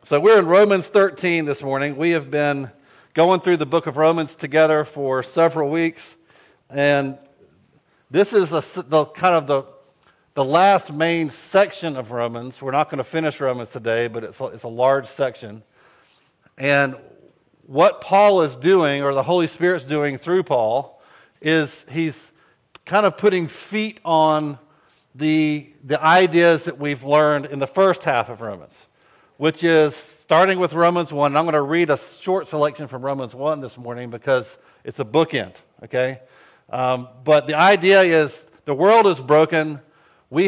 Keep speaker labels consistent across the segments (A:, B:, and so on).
A: So we're in Romans 13 this morning. We have been going through the book of Romans together for several weeks, and this is the last main section of Romans. We're not going to finish Romans today, but it's a large section. And what Paul is doing, or the Holy Spirit's doing through Paul, is he's kind of putting feet on the ideas that we've learned in the first half of Romans, which is starting with Romans 1. And I'm going to read a short selection from Romans 1 this morning because it's a bookend, okay? But the idea is the world is broken. We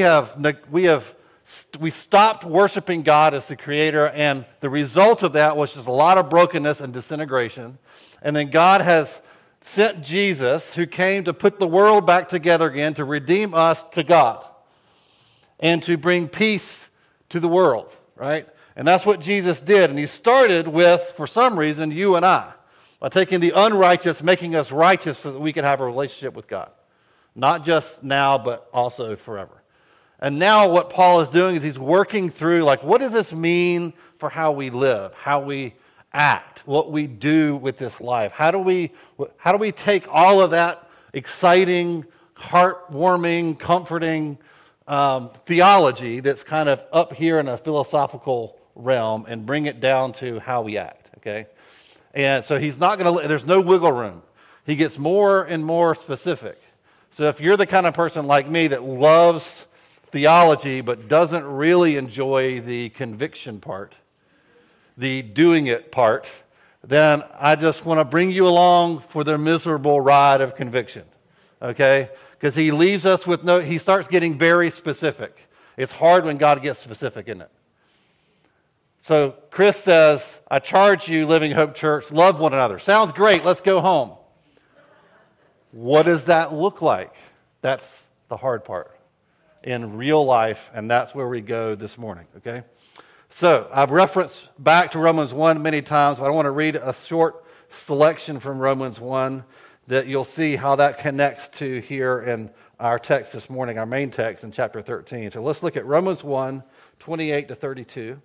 A: stopped worshiping God as the creator, and the result of that was just a lot of brokenness and disintegration. And then God has sent Jesus, who came to put the world back together again, to redeem us to God and to bring peace to the world, right? And that's what Jesus did. And he started with, for some reason, you and I, by taking the unrighteous, making us righteous so that we could have a relationship with God. Not just now, but also forever. And now what Paul is doing is he's working through, what does this mean for how we live, how we act, what we do with this life? How do we take all of that exciting, heartwarming, comforting theology that's kind of up here in a philosophical realm and bring it down to how we act, okay? And so he's not going to, there's no wiggle room. He gets more and more specific. So if you're the kind of person like me that loves theology but doesn't really enjoy the conviction part, the doing it part, then I just want to bring you along for the miserable ride of conviction, okay? Because he leaves us with he starts getting very specific. It's hard when God gets specific, isn't it? So Chris says, I charge you, Living Hope Church, love one another. Sounds great, let's go home. What does that look like? That's the hard part in real life, and that's where we go this morning, okay? So I've referenced back to Romans 1 many times, but I want to read a short selection from Romans 1 that you'll see how that connects to here in our text this morning, our main text in chapter 13. So let's look at Romans 1, 28 to 32.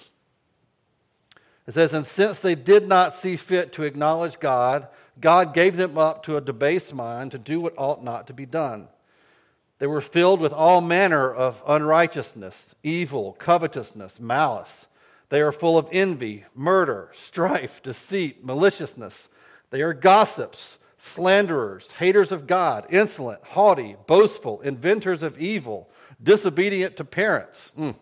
A: It says, and since they did not see fit to acknowledge God, God gave them up to a debased mind to do what ought not to be done. They were filled with all manner of unrighteousness, evil, covetousness, malice. They are full of envy, murder, strife, deceit, maliciousness. They are gossips, slanderers, haters of God, insolent, haughty, boastful, inventors of evil, disobedient to parents.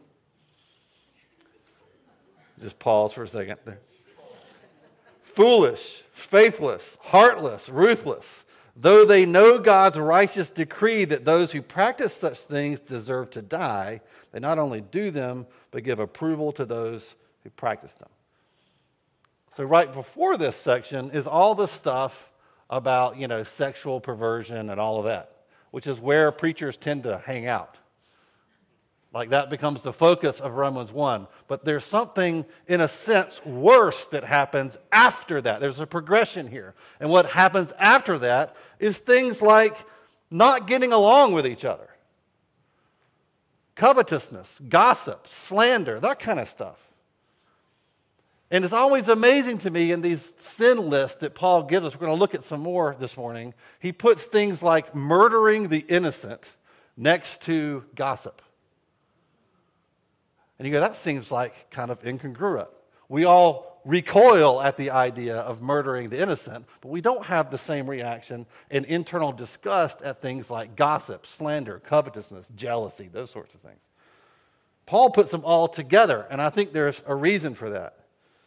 A: Just pause for a second there. Foolish, faithless, heartless, ruthless. Though they know God's righteous decree that those who practice such things deserve to die, they not only do them, but give approval to those who practice them. So right before this section is all the stuff about, sexual perversion and all of that, which is where preachers tend to hang out. That becomes the focus of Romans 1. But there's something, in a sense, worse that happens after that. There's a progression here. And what happens after that is things like not getting along with each other. Covetousness, gossip, slander, that kind of stuff. And it's always amazing to me in these sin lists that Paul gives us. We're going to look at some more this morning. He puts things like murdering the innocent next to gossip. And you go, that seems like kind of incongruent. We all recoil at the idea of murdering the innocent, but we don't have the same reaction and internal disgust at things like gossip, slander, covetousness, jealousy, those sorts of things. Paul puts them all together, and I think there's a reason for that.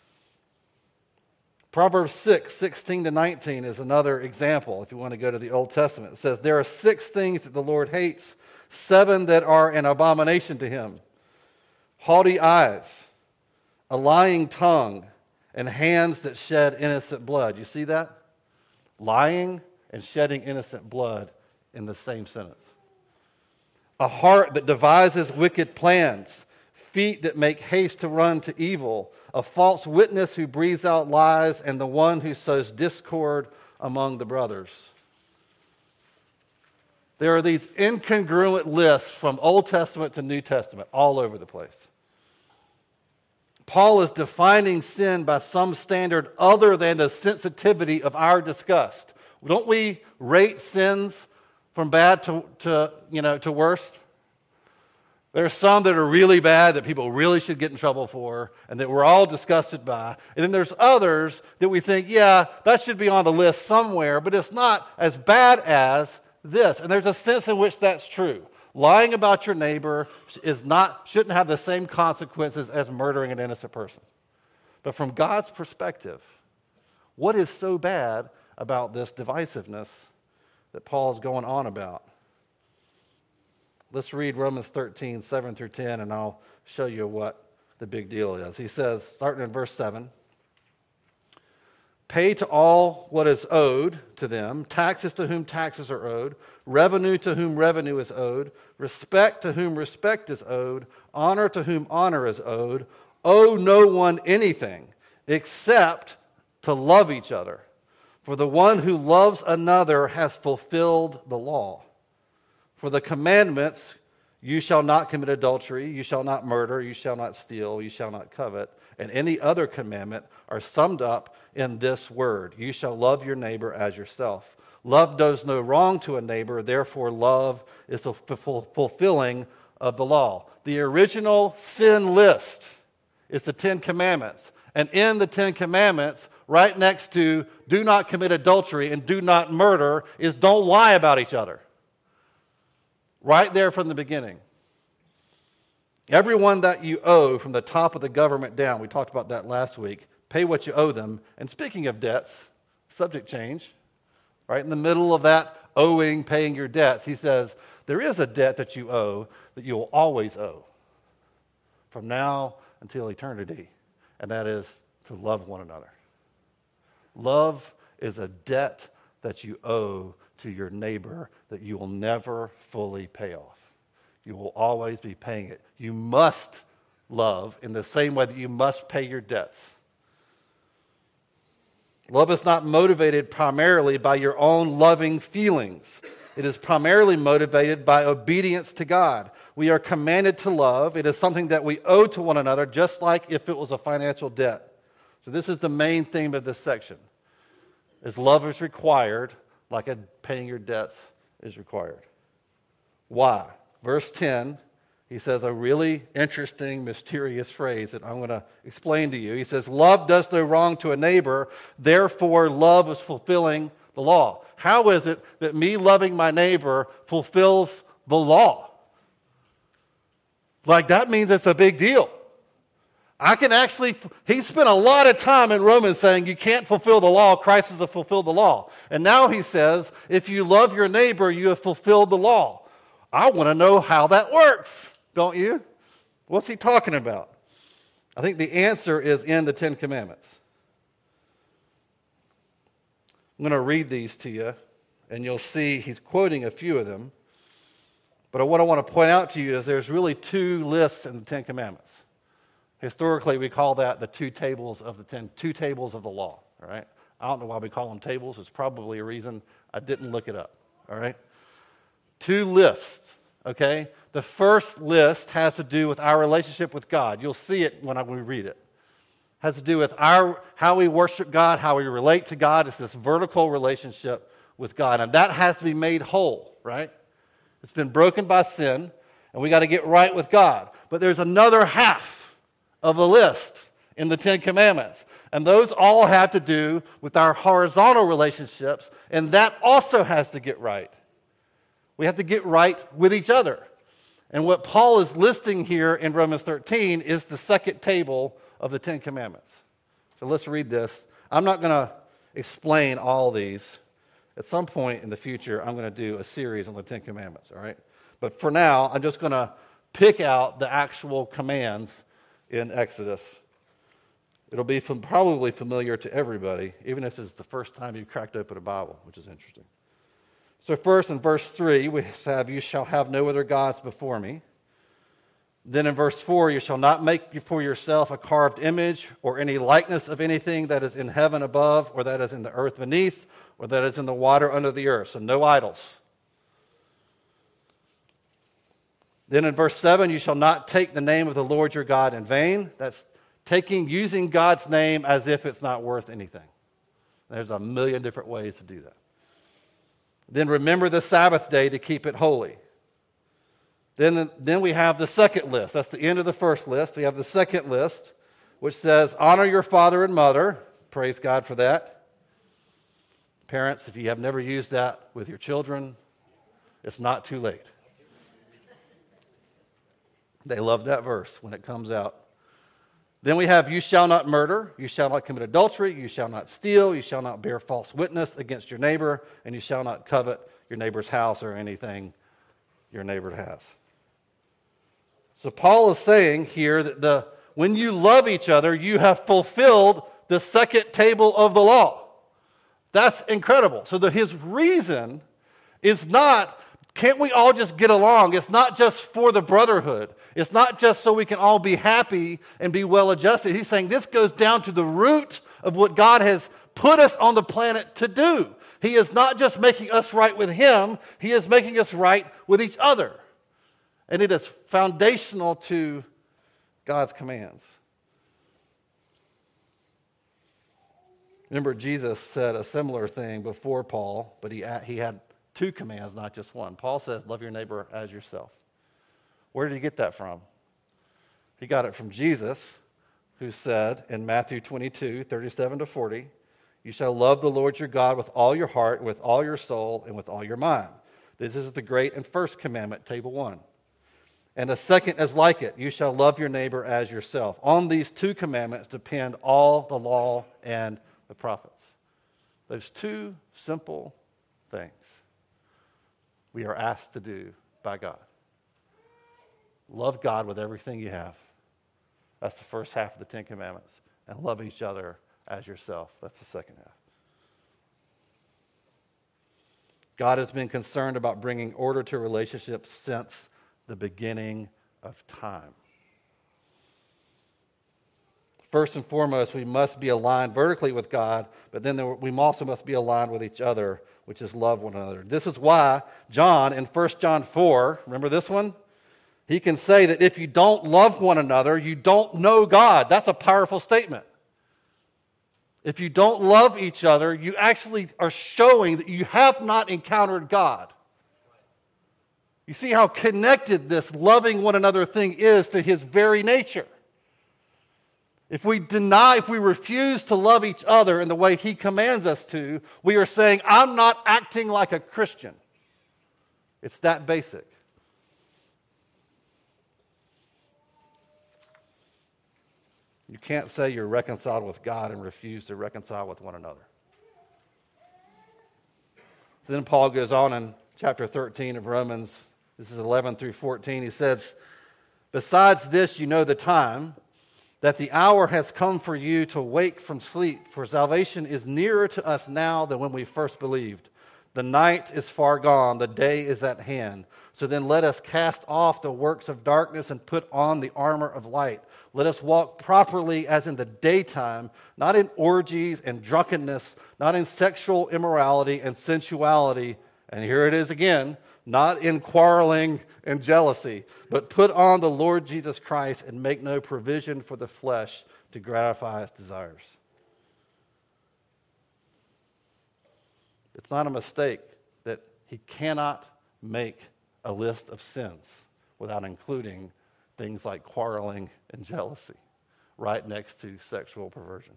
A: Proverbs 6, 16 to 19 is another example, if you want to go to the Old Testament. It says, there are 6 things that the Lord hates, 7 that are an abomination to him. Haughty eyes, a lying tongue, and hands that shed innocent blood. You see that? Lying and shedding innocent blood in the same sentence. A heart that devises wicked plans, feet that make haste to run to evil, a false witness who breathes out lies, and the one who sows discord among the brothers. There are these incongruent lists from Old Testament to New Testament all over the place. Paul is defining sin by some standard other than the sensitivity of our disgust. Don't we rate sins from bad to worst? There are some that are really bad that people really should get in trouble for and that we're all disgusted by. And then there's others that we think, yeah, that should be on the list somewhere, but it's not as bad as this. And there's a sense in which that's true. Lying about your neighbor shouldn't have the same consequences as murdering an innocent person. But from God's perspective, what is so bad about this divisiveness that Paul's going on about? Let's read Romans 13, 7 through 10, and I'll show you what the big deal is. He says, starting in verse 7, pay to all what is owed to them, taxes to whom taxes are owed, revenue to whom revenue is owed, respect to whom respect is owed, honor to whom honor is owed. Owe no one anything except to love each other. For the one who loves another has fulfilled the law. For the commandments, you shall not commit adultery, you shall not murder, you shall not steal, you shall not covet, and any other commandment are summed up in this word: you shall love your neighbor as yourself. Love does no wrong to a neighbor, therefore love is a fulfilling of the law. The original sin list is the Ten Commandments. And in the Ten Commandments, right next to do not commit adultery and do not murder, is don't lie about each other. Right there from the beginning. Everyone that you owe from the top of the government down, we talked about that last week, pay what you owe them. And speaking of debts, subject change, right in the middle of that owing, paying your debts, he says, there is a debt that you owe that you will always owe from now until eternity, and that is to love one another. Love is a debt that you owe to your neighbor that you will never fully pay off. You will always be paying it. You must love in the same way that you must pay your debts. Love is not motivated primarily by your own loving feelings. It is primarily motivated by obedience to God. We are commanded to love. It is something that we owe to one another, just like if it was a financial debt. So this is the main theme of this section. Is love is required, like paying your debts is required. Why? Verse 10, he says a really interesting, mysterious phrase that I'm going to explain to you. He says, love does no wrong to a neighbor, therefore love is fulfilling the law. How is it that me loving my neighbor fulfills the law? Like, that means it's a big deal. He spent a lot of time in Romans saying you can't fulfill the law, Christ has fulfilled the law. And now he says, if you love your neighbor, you have fulfilled the law. I want to know how that works, don't you? What's he talking about? I think the answer is in the Ten Commandments. I'm going to read these to you, and you'll see he's quoting a few of them. But what I want to point out to you is there's really two lists in the Ten Commandments. Historically, we call that the two tables of the law. All right. I don't know why we call them tables. It's probably a reason. I didn't look it up. All right. Two lists. Okay. The first list has to do with our relationship with God. You'll see it when we read it. It has to do with how we worship God, how we relate to God. It's this vertical relationship with God, and that has to be made whole. Right. It's been broken by sin, and we got to get right with God. But there's another half of a list in the Ten Commandments. And those all have to do with our horizontal relationships, and that also has to get right. We have to get right with each other. And what Paul is listing here in Romans 13 is the second table of the Ten Commandments. So let's read this. I'm not going to explain all these. At some point in the future, I'm going to do a series on the Ten Commandments, all right? But for now, I'm just going to pick out the actual commands in Exodus. It'll be probably familiar to everybody, even if it's the first time you've cracked open a Bible, which is interesting. So first in verse 3, we have, you shall have no other gods before me. Then in verse 4, you shall not make for yourself a carved image or any likeness of anything that is in heaven above, or that is in the earth beneath, or that is in the water under the earth. So no idols. Then in verse 7, you shall not take the name of the Lord your God in vain. That's using God's name as if it's not worth anything. There's a million different ways to do that. Then remember the Sabbath day to keep it holy. Then we have the second list. That's the end of the first list. We have the second list, which says, honor your father and mother. Praise God for that. Parents, if you have never used that with your children, it's not too late. They love that verse when it comes out. Then we have, you shall not murder, you shall not commit adultery, you shall not steal, you shall not bear false witness against your neighbor, and you shall not covet your neighbor's house or anything your neighbor has. So Paul is saying here that when you love each other, you have fulfilled the second table of the law. That's incredible. So his reason is not, can't we all just get along? It's not just for the brotherhood. It's not just so we can all be happy and be well adjusted. He's saying this goes down to the root of what God has put us on the planet to do. He is not just making us right with Him, He is making us right with each other. And it is foundational to God's commands. Remember, Jesus said a similar thing before Paul, but he had two commands, not just one. Paul says, love your neighbor as yourself. Where did he get that from? He got it from Jesus, who said in Matthew 22, 37 to 40, you shall love the Lord your God with all your heart, with all your soul, and with all your mind. This is the great and first commandment, table 1. And a second is like it, you shall love your neighbor as yourself. On these two commandments depend all the law and the prophets. Those two simple things we are asked to do by God. Love God with everything you have. That's the first half of the Ten Commandments. And love each other as yourself. That's the second half. God has been concerned about bringing order to relationships since the beginning of time. First and foremost, we must be aligned vertically with God, but then we also must be aligned with each other, which is love one another. This is why John, in 1 John 4, remember this one? He can say that if you don't love one another, you don't know God. That's a powerful statement. If you don't love each other, you actually are showing that you have not encountered God. You see how connected this loving one another thing is to His very nature. If we refuse to love each other in the way He commands us to, we are saying, I'm not acting like a Christian. It's that basic. You can't say you're reconciled with God and refuse to reconcile with one another. Then Paul goes on in chapter 13 of Romans, this is 11 through 14, he says, besides this, you know the time, that the hour has come for you to wake from sleep, for salvation is nearer to us now than when we first believed. The night is far gone, the day is at hand. So then let us cast off the works of darkness and put on the armor of light. Let us walk properly as in the daytime, not in orgies and drunkenness, not in sexual immorality and sensuality, and here it is again, not in quarreling and jealousy, but put on the Lord Jesus Christ and make no provision for the flesh to gratify its desires. It's not a mistake that he cannot make a list of sins without including things like quarreling and jealousy right next to sexual perversion.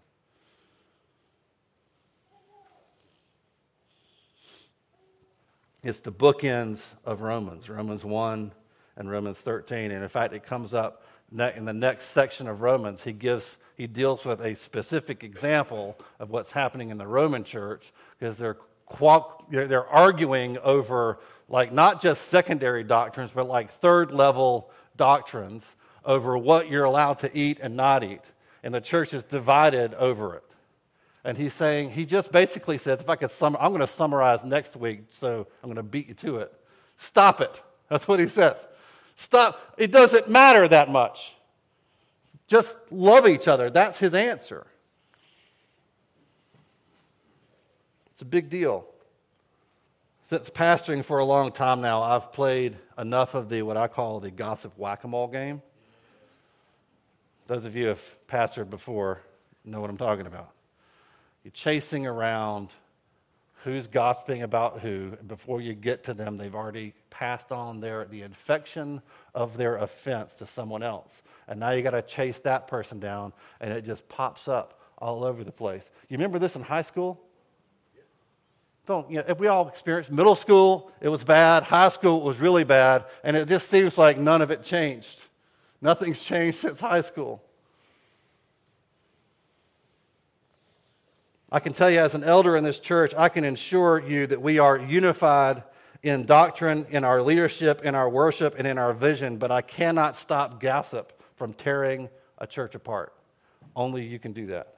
A: It's the bookends of Romans 1 and Romans 13. And in fact, it comes up in the next section of Romans. He deals with a specific example of what's happening in the Roman church, because they're arguing over like not just secondary doctrines, but like third level doctrines over what you're allowed to eat and not eat. And the church is divided over it. And he just basically says, if I could I'm going to summarize next week, so I'm going to beat you to it. Stop it. That's what he says. Stop. It doesn't matter that much. Just love each other. That's his answer. It's a big deal. Since pastoring for a long time now, I've played enough of what I call the gossip whack-a-mole game. Those of you who have pastored before know what I'm talking about. You're chasing around who's gossiping about who, and before you get to them, they've already passed on the infection of their offense to someone else. And now you got to chase that person down, and it just pops up all over the place. You remember this in high school? If we all experienced middle school, it was bad. High school, it was really bad. And it just seems like none of it changed. Nothing's changed since high school. I can tell you as an elder in this church, I can assure you that we are unified in doctrine, in our leadership, in our worship, and in our vision, but I cannot stop gossip from tearing a church apart. Only you can do that.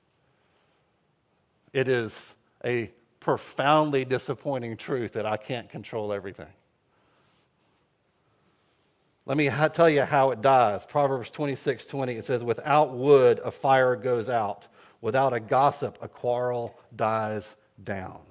A: It is a profoundly disappointing truth that I can't control everything. Let me tell you how it dies. Proverbs 26:20, it says, "Without wood, a fire goes out. Without a gossip, a quarrel dies down."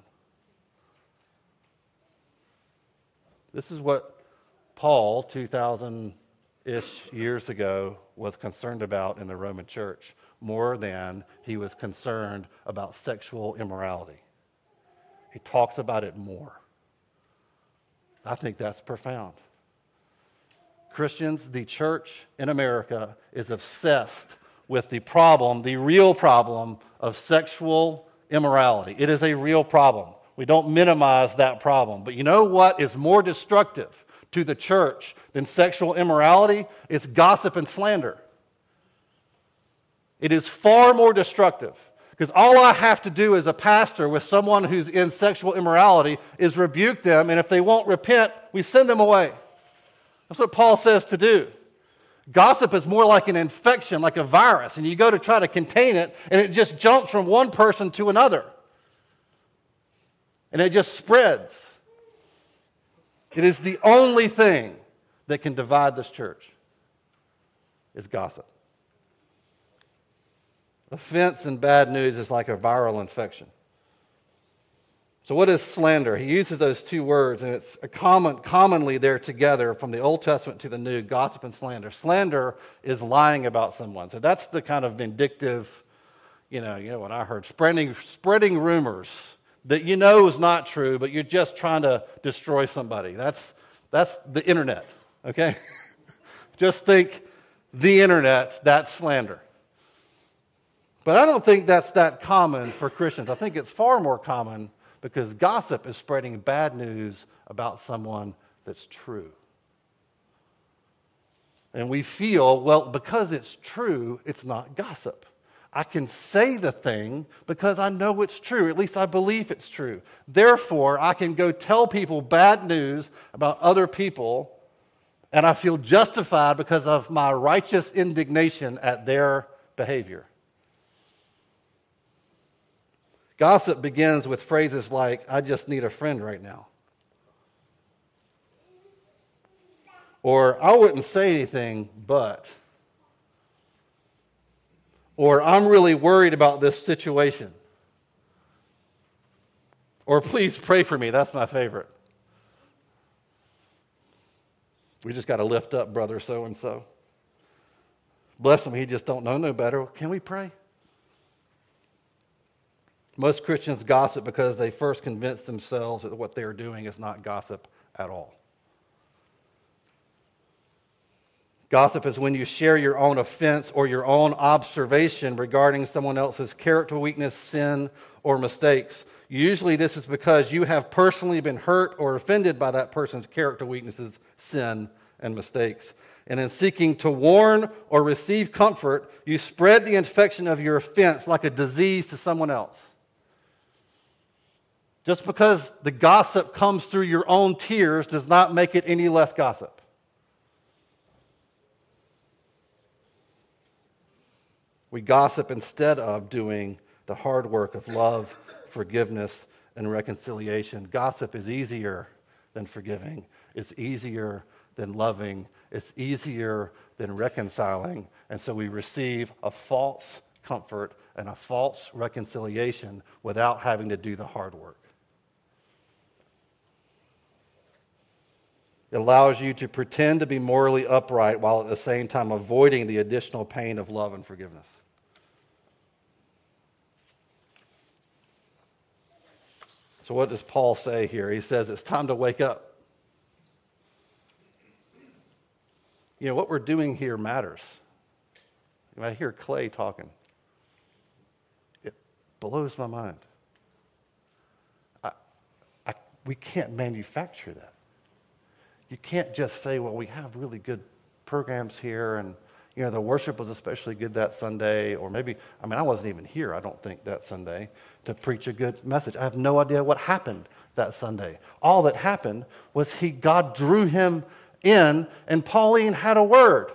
A: This is what Paul, 2,000-ish years ago, was concerned about in the Roman church, more than he was concerned about sexual immorality. He talks about it more. I think that's profound. Christians, the church in America is obsessed with the problem, the real problem of sexual immorality. It is a real problem. We don't minimize that problem. But you know what is more destructive to the church than sexual immorality? It's gossip and slander. It is far more destructive. Because all I have to do as a pastor with someone who's in sexual immorality is rebuke them, and if they won't repent, we send them away. That's what Paul says to do. Gossip is more like an infection, like a virus, and you go to try to contain it, and it just jumps from one person to another. And it just spreads. It is the only thing that can divide this church, is gossip. Offense and bad news is like a viral infection. So what is slander? He uses those two words, and it's commonly they're together from the Old Testament to the New, gossip and slander. Slander is lying about someone. So that's the kind of vindictive, you know what I heard, spreading rumors that you know is not true, but you're just trying to destroy somebody. That's the internet, okay? Just think the internet, that's slander. But I don't think that's that common for Christians. I think it's far more common because gossip is spreading bad news about someone that's true. And we feel, well, because it's true, it's not gossip. I can say the thing because I know it's true. At least I believe it's true. Therefore, I can go tell people bad news about other people, and I feel justified because of my righteous indignation at their behavior. Gossip begins with phrases like, "I just need a friend right now." Or, "I wouldn't say anything, but." Or, "I'm really worried about this situation." Or, "Please pray for me." That's my favorite. We just got to lift up brother so-and-so. Bless him, he just don't know no better. Can we pray? Most Christians gossip because they first convince themselves that what they're doing is not gossip at all. Gossip is when you share your own offense or your own observation regarding someone else's character weakness, sin, or mistakes. Usually this is because you have personally been hurt or offended by that person's character weaknesses, sin, and mistakes. And in seeking to warn or receive comfort, you spread the infection of your offense like a disease to someone else. Just because the gossip comes through your own tears does not make it any less gossip. We gossip instead of doing the hard work of love, forgiveness, and reconciliation. Gossip is easier than forgiving. It's easier than loving. It's easier than reconciling. And so we receive a false comfort and a false reconciliation without having to do the hard work. It allows you to pretend to be morally upright while at the same time avoiding the additional pain of love and forgiveness. So what does Paul say here? He says it's time to wake up. You know, what we're doing here matters. When I hear Clay talking, it blows my mind. We can't manufacture that. You can't just say, well, we have really good programs here, and you know, the worship was especially good that Sunday, or maybe, I wasn't even here, I don't think, that Sunday to preach a good message. I have no idea what happened that Sunday. All that happened was God drew him in, and Pauline had a word.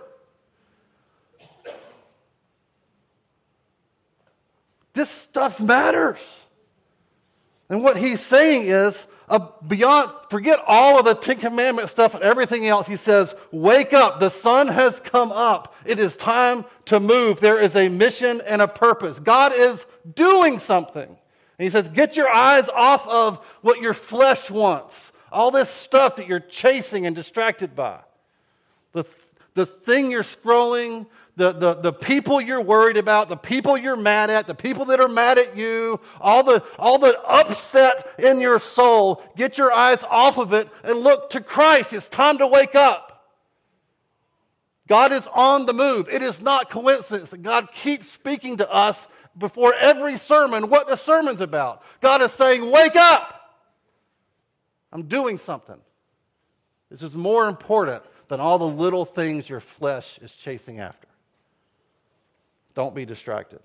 A: This stuff matters. And what he's saying is, beyond, forget all of the Ten Commandment stuff and everything else. He says, wake up. The sun has come up. It is time to move. There is a mission and a purpose. God is doing something. And he says, get your eyes off of what your flesh wants. All this stuff that you're chasing and distracted by. The thing you're scrolling, the people you're worried about, the people you're mad at, the people that are mad at you, all the upset in your soul, get your eyes off of it and look to Christ. It's time to wake up. God is on the move. It is not coincidence that God keeps speaking to us before every sermon what the sermon's about. God is saying, wake up. I'm doing something. This is more important than all the little things your flesh is chasing after. Don't be distracted.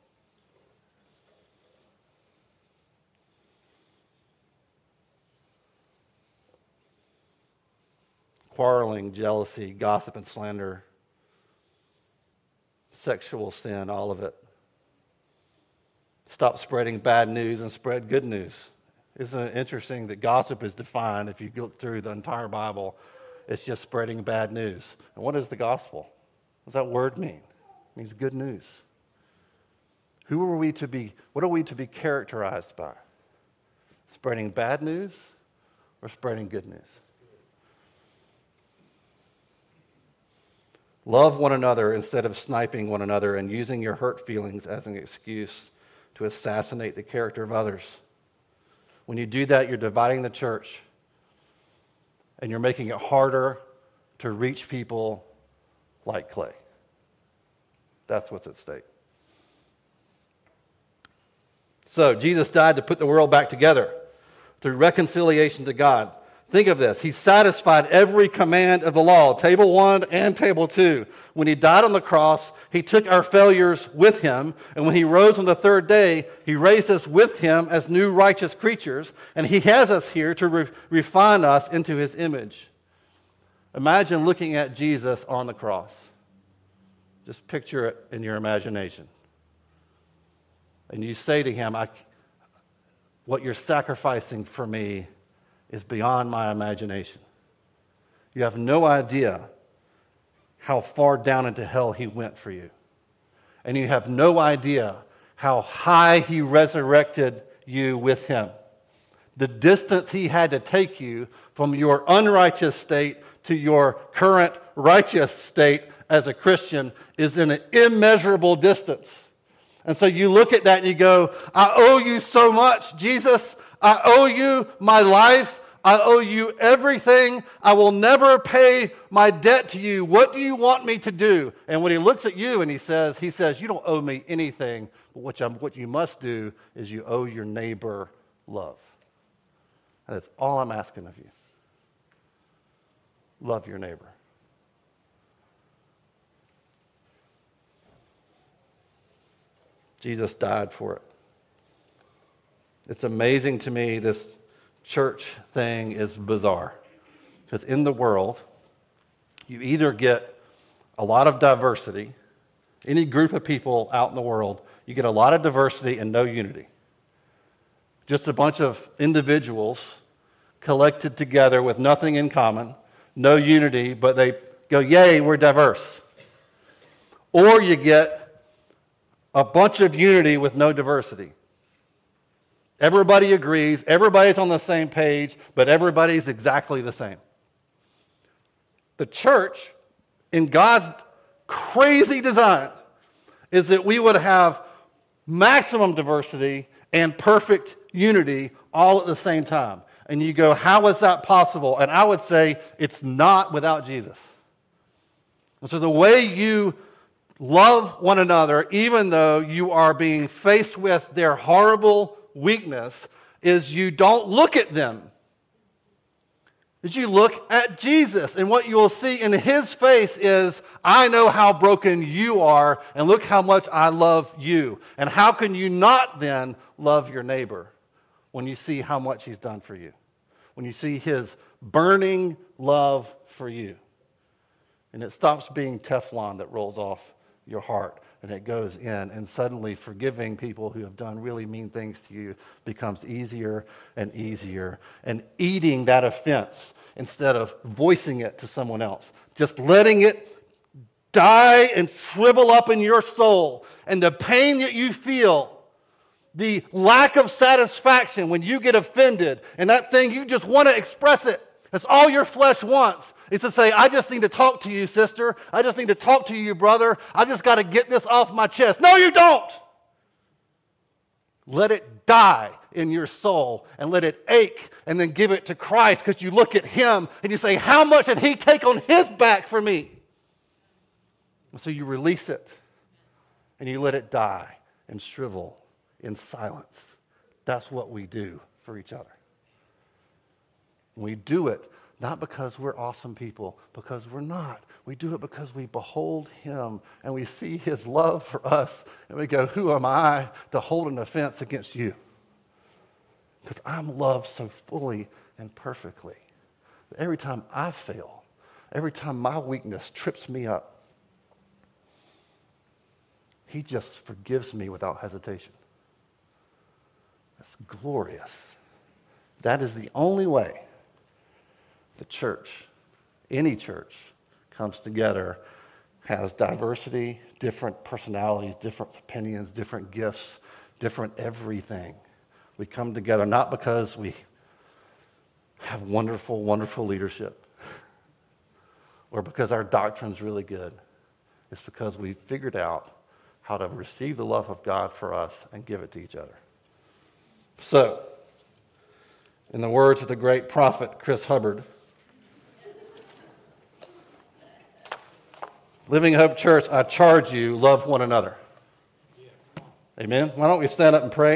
A: Quarreling, jealousy, gossip and slander, sexual sin, all of it. Stop spreading bad news and spread good news. Isn't it interesting that gossip is defined, if you look through the entire Bible, it's just spreading bad news. And what is the gospel? What does that word mean? It means good news. What are we to be characterized by? Spreading bad news or spreading good news? Love one another instead of sniping one another and using your hurt feelings as an excuse to assassinate the character of others. When you do that, you're dividing the church and you're making it harder to reach people like Clay. That's what's at stake. So, Jesus died to put the world back together through reconciliation to God. Think of this. He satisfied every command of the law, table 1 and table 2. When he died on the cross, he took our failures with him. And when he rose on the third day, he raised us with him as new righteous creatures. And he has us here to refine us into his image. Imagine looking at Jesus on the cross. Just picture it in your imagination. And you say to him, what you're sacrificing for me is beyond my imagination. You have no idea how far down into hell he went for you. And you have no idea how high he resurrected you with him. The distance he had to take you from your unrighteous state to your current righteous state as a Christian is in an immeasurable distance. And so you look at that and you go, I owe you so much, Jesus. I owe you my life. I owe you everything. I will never pay my debt to you. What do you want me to do? And when he looks at you and he says, you don't owe me anything. But what you must do is you owe your neighbor love. And that's all I'm asking of you. Love your neighbor. Jesus died for it. It's amazing to me, this church thing is bizarre. Because in the world, you either get a lot of diversity, any group of people out in the world, you get a lot of diversity and no unity. Just a bunch of individuals collected together with nothing in common, no unity, but they go, yay, we're diverse. Or you get a bunch of unity with no diversity. Everybody agrees, everybody's on the same page, but everybody's exactly the same. The church, in God's crazy design, is that we would have maximum diversity and perfect unity all at the same time. And you go, how is that possible? And I would say it's not without Jesus. And so the way you love one another, even though you are being faced with their horrible weakness, is you don't look at them. Is you look at Jesus. And what you will see in his face is, I know how broken you are, and look how much I love you. And how can you not then love your neighbor when you see how much he's done for you? When you see his burning love for you. And it stops being Teflon that rolls off your heart, and it goes in, and suddenly forgiving people who have done really mean things to you becomes easier and easier, and eating that offense instead of voicing it to someone else, just letting it die and shrivel up in your soul, and the pain that you feel, the lack of satisfaction when you get offended, and that thing you just want to express it. That's all your flesh wants. Is to say, I just need to talk to you, sister. I just need to talk to you, brother. I just got to get this off my chest. No, you don't. Let it die in your soul and let it ache, and then give it to Christ, because you look at him and you say, how much did he take on his back for me? And so you release it and you let it die and shrivel in silence. That's what we do for each other. We do it not because we're awesome people, because we're not. We do it because we behold him and we see his love for us, and we go, who am I to hold an offense against you? Because I'm loved so fully and perfectly. Every time I fail, every time my weakness trips me up, he just forgives me without hesitation. That's glorious. That is the only way the church, any church, comes together, has diversity, different personalities, different opinions, different gifts, different everything. We come together not because we have wonderful, wonderful leadership or because our doctrine's really good. It's because we figured out how to receive the love of God for us and give it to each other. So, in the words of the great prophet Chris Hubbard, Living Hope Church, I charge you, love one another. Amen? Why don't we stand up and pray?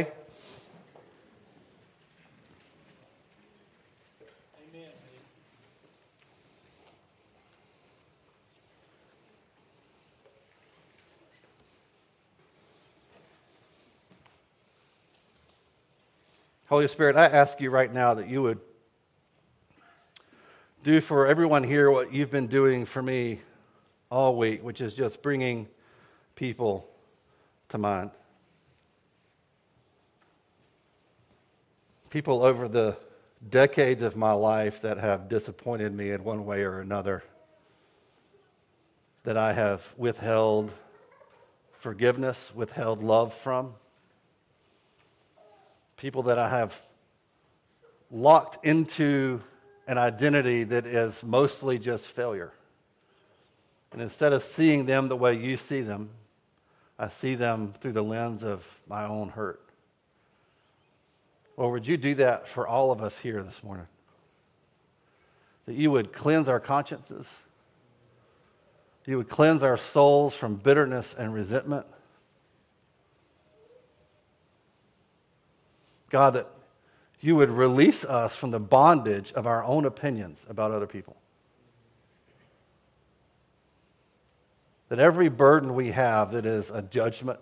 B: Amen.
A: Holy Spirit, I ask you right now that you would do for everyone here what you've been doing for me all week, which is just bringing people to mind. People over the decades of my life that have disappointed me in one way or another, that I have withheld forgiveness, withheld love from. People that I have locked into an identity that is mostly just failure. And instead of seeing them the way you see them, I see them through the lens of my own hurt. Or would you do that for all of us here this morning? That you would cleanse our consciences. You would cleanse our souls from bitterness and resentment. God, that you would release us from the bondage of our own opinions about other people. That every burden we have that is a judgment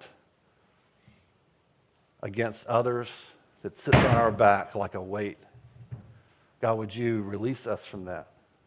A: against others that sits on our back like a weight, God, would you release us from that?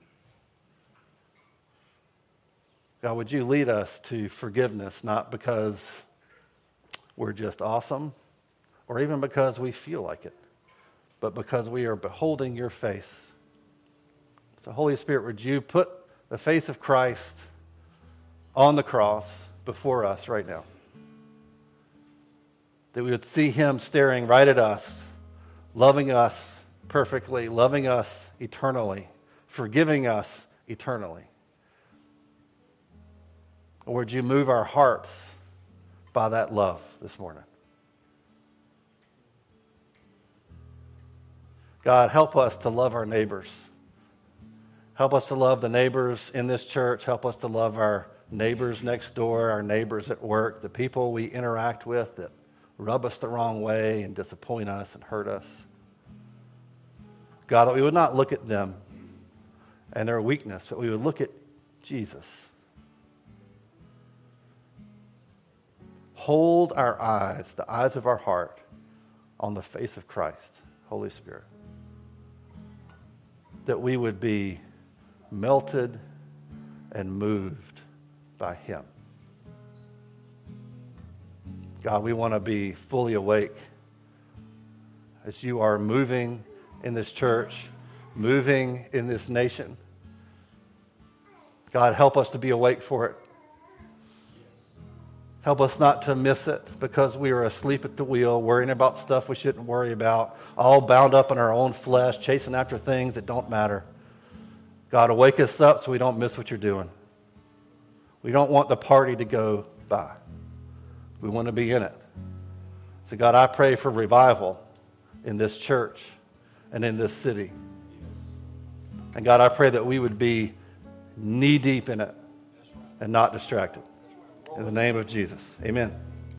A: God, would you lead us to forgiveness, not because we're just awesome or even because we feel like it, but because we are beholding your face. So, Holy Spirit, would you put the face of Christ on the cross before us right now? That we would see him staring right at us, loving us perfectly, loving us eternally, forgiving us eternally. Or would you move our hearts by that love this morning? God, help us to love our neighbors. Help us to love the neighbors in this church. Help us to love our neighbors next door, our neighbors at work, the people we interact with that rub us the wrong way and disappoint us and hurt us. God, that we would not look at them and their weakness, but we would look at Jesus. Hold our eyes, the eyes of our heart, on the face of Christ, Holy Spirit. That we would be melted and moved by Him. God, we want to be fully awake as you are moving in this church, moving in this nation. God, help us to be awake for it. Help us not to miss it because we are asleep at the wheel, worrying about stuff we shouldn't worry about, all bound up in our own flesh, chasing after things that don't matter. God, wake us up so we don't miss what you're doing. We don't want the party to go by. We want to be in it. So God, I pray for revival in this church and in this city. And God, I pray that we would be knee deep in it and not distracted. In the name of Jesus, amen.